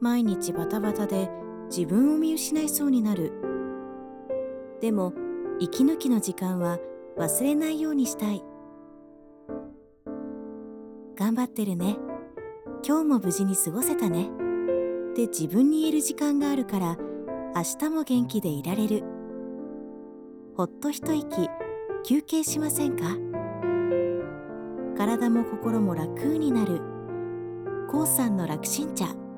毎日バタバタで自分を見失いそうになる。でも息抜きの時間は忘れないようにしたい。頑張ってるね。今日も無事に過ごせたね。って自分に言える時間があるから、明日も元気でいられる。ほっと一息、休憩しませんか？体も心も楽になる。コウさんの楽神茶。